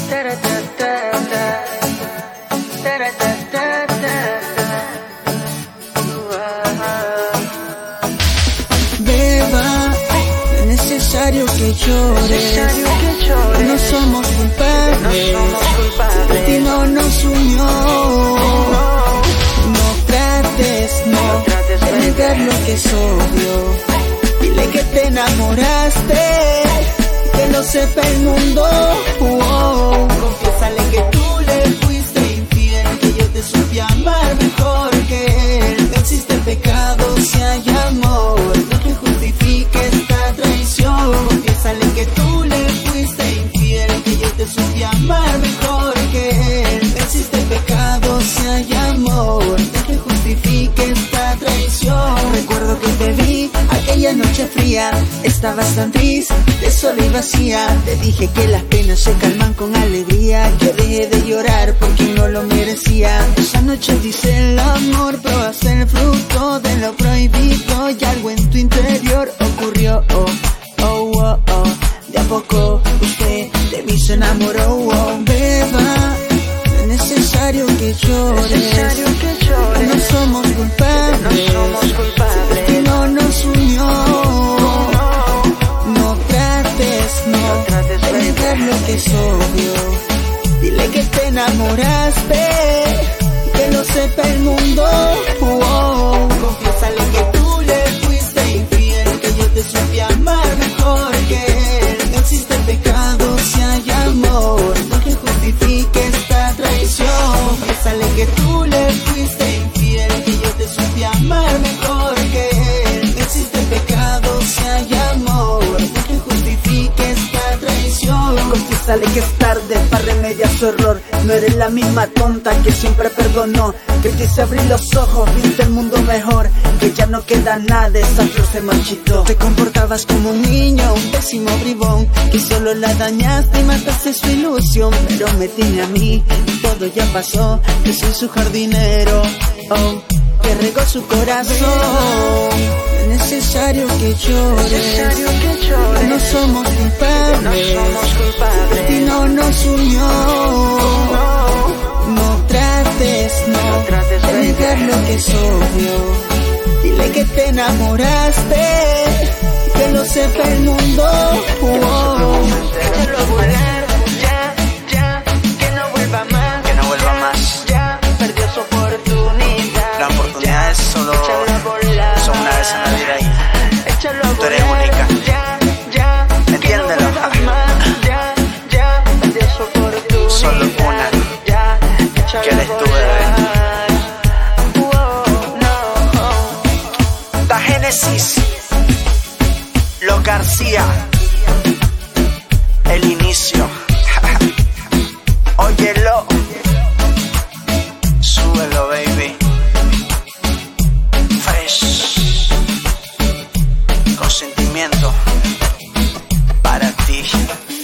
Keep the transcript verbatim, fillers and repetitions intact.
Beba, no es necesario que llores, no somos culpables, el destino nos unió. No trates, no, de negar lo que es obvio, dile que te enamoraste, que lo sepa el mundo. Oh, confiésale que tú le fuiste infiel, que yo te supe amar mejor que él. No existe pecado si hay amor, no te justifique esta traición. Confiésale que tú le fuiste infiel, que yo te supe amar mejor que él. No existe pecado si hay amor, no te justifique esta traición. Recuerdo que te vi aquella noche fría, estabas tan triste, sola y vacía. Te dije que las penas se calman con alegría, que deje de llorar porque no lo merecía. Esa noche dice el amor probaste el fruto de lo prohibido, y algo en tu interior ocurrió. Oh, oh, oh, oh. De a poco usted de mí se enamoró. Oh, beba, no es necesario que llores, no somos culpables, el destino nos unió. No trates de negar lo que es obvio, dile que te enamoraste, que lo sepa el mundo. Oh, confiésale que tú le fuiste infiel, que yo te supe amar mejor que él. No existe pecado si hay amor, no te justifique esta traición. Confiésale que tú le fuiste infiel, que yo te supe amar mejor que él. No existe pecado si hay amor, no te justifique esta traición. Confiésale que es tarde para remediar su error, no eres la misma tonta que siempre perdonó, que quise abrir los ojos, viste el mundo mejor, que ya no queda nada, esa flor se marchitó. Te comportabas como un niño, un pésimo bribón, que solo la dañaste y mataste su ilusión. Pero me tiene a mí, y todo ya pasó, que soy su jardinero, oh, que regó su corazón. Es necesario que llores, no somos culpables, el destino nos unió. No trates, no, de negar lo que es obvio, dile que te enamoraste, que lo sepa el mundo. Oh, échalo a volar, ya, ya, que no vuelva más, que no vuelva más. Ya perdió su oportunidad. Las oportunidades solo son una vez en la vida y échalo a tú eres volar, única. ya, ya, Entiéndelo. que no vuelva más, ya, ya perdió su oportunidad. Solo una, ya, que eres tú, bebé. Da Génesis, Los García, el inicio. Óyelo, súbelo, baby. Fresh, con sentimiento para ti.